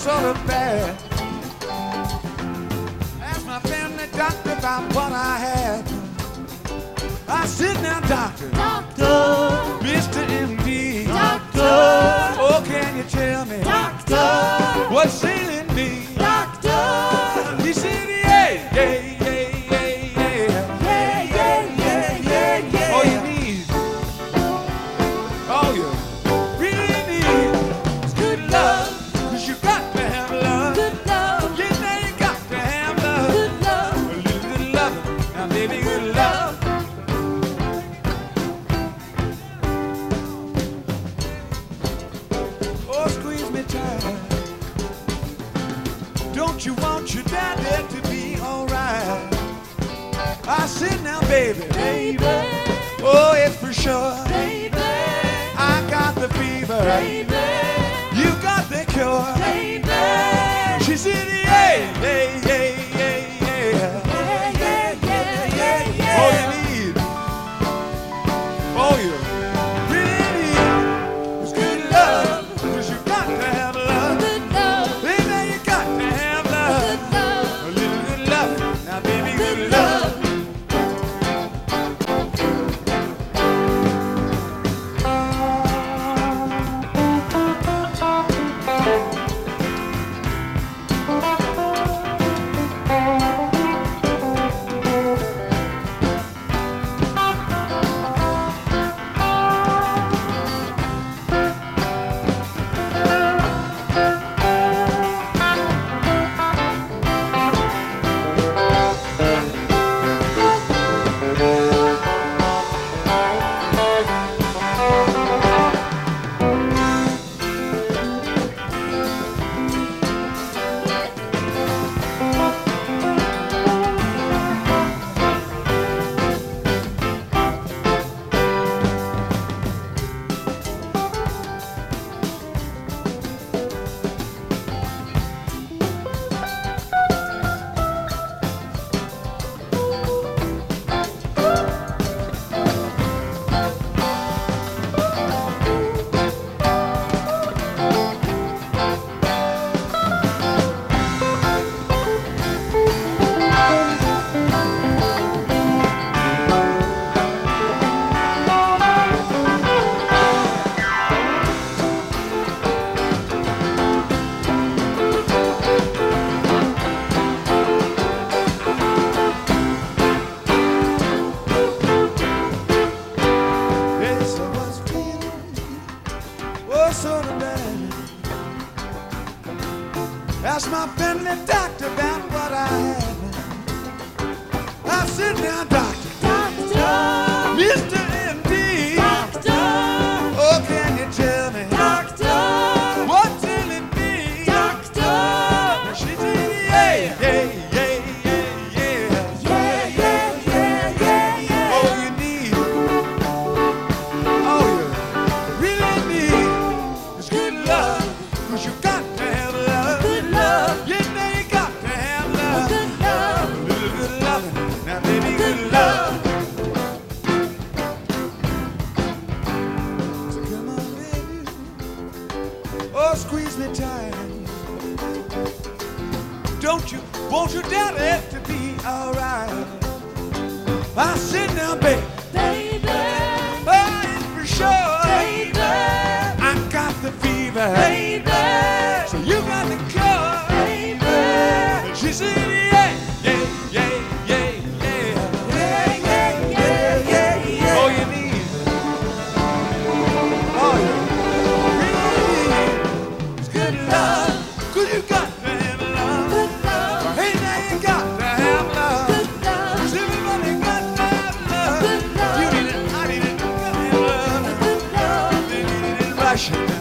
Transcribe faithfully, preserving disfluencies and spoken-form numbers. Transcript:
sort of bad. Asked my family doctor about what I had. I said, now doctor, Doctor, Mister M D, Doctor, oh, can you tell me Doctor, what's ailing me? Doctor, He said, yeah, yeah, yeah, yeah, yeah. yeah, yeah, yeah, yeah, yeah. All you need, all you really need is good love. 'Cause you got to have love. Good love, You know you got to have love. good love, A little bit of love. Now, baby, good love. Oh, squeeze me tight. Don't you want your daddy to be alright? I said, now, baby, baby, oh, it's for sure. baby, I got the fever. baby, You got the cure. baby. She said, yeah, yeah, yeah, yeah, yeah. Yeah, yeah, yeah, yeah, yeah. All you need, all you really need is good love. 'Cause you got to have love. Good love, Baby, you got to have love. good love, A little good love. Now, baby, good good love. love. Yes, I was feeling oh sort of bad. Asked my family doctor about what I had. I said, now, doctor, Doctor, Mister M D, Doctor, oh, can you tell me Doctor, what's ailing me? Doctor. She said, yeah, yeah, yeah, yeah, yeah. Yeah, yeah, yeah, yeah, yeah. All you need, all you really need is good love. 'Cause you got to have love. Good love, You know you got to have love. good love, A little bit of love. Now, baby, good good love. love. So come on, baby. Oh, squeeze me tight. Don't you want your daddy to be alright? I said, now, baby, Baby, oh, it's for sure. baby, I got the fever. baby, So you got the cure. baby. She said, yeah, yeah, yeah, yeah, yeah. Yeah, yeah, yeah, yeah, yeah. All you need, all you really need is good love. 'Cause you got to have love. Good love, Hey, now you got to have love. good love, 'Cause everybody got to have love. Good love. You need it, I need it, got to have love. good love. They need it in Russia.